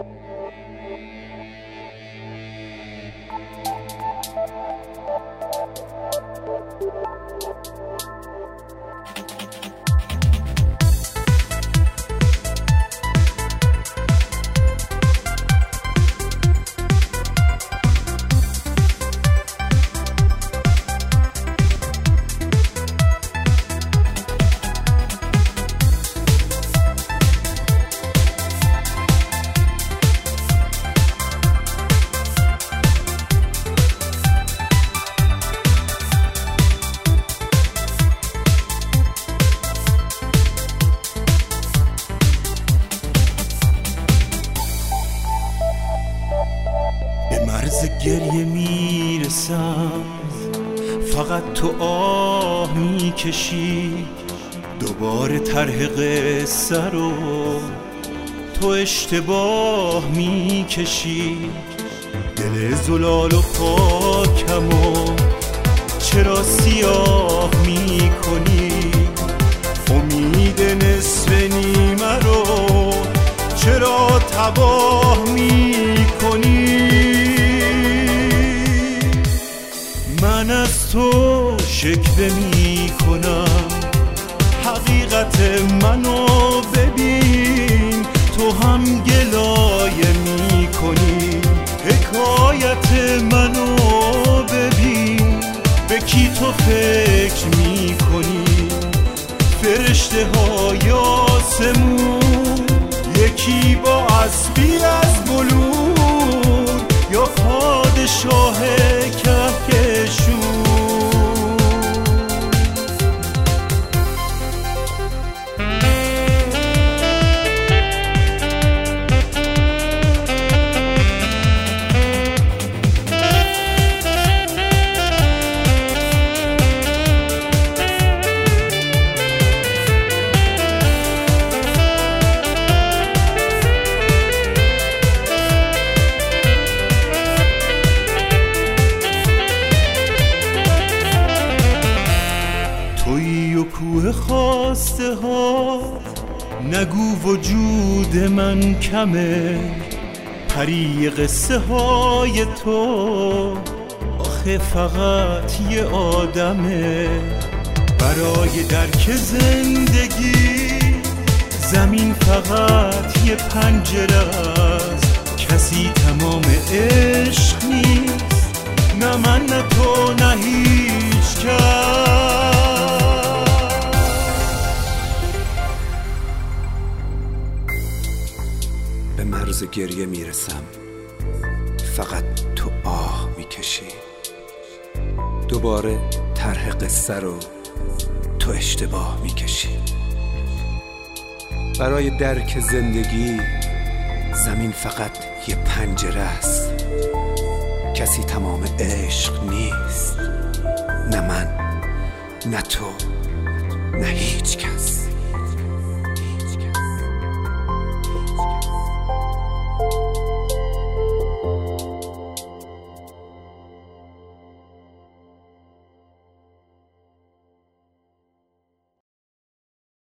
مرز گریه میرسم، فقط تو آه میکشی. دوباره طرح قصه رو تو اشتباه میکشی. دل زلال و پاکمو چرا سیاه میکنی؟ امید نصف نیمه رو چرا تباه میکنی؟ من از تو شکوه میکنم، حقیقت منو ببین. تو هم گلایه میکنی، حکایت منو ببین. به کی تو فکر میکنی؟ فرشته های آسمون، یکی با اسبی از بلور، یا پادشاه کهکشون. تویی و کوه خواسته ها، نگو وجود من کمه. پری قصه های تو آخه فقط یه آدمه. برای درک زندگی زمین فقط یه پنجره است. کسی تمام عشق نیست، نه من نه تو نه هیچ کس. به مرز گریه میرسم، فقط تو آه میکشی. دوباره طرح قصه رو تو اشتباه میکشی. برای درک زندگی زمین فقط یه پنجره است. کسی تمام عشق نیست، نه من نه تو نه هیچ کس.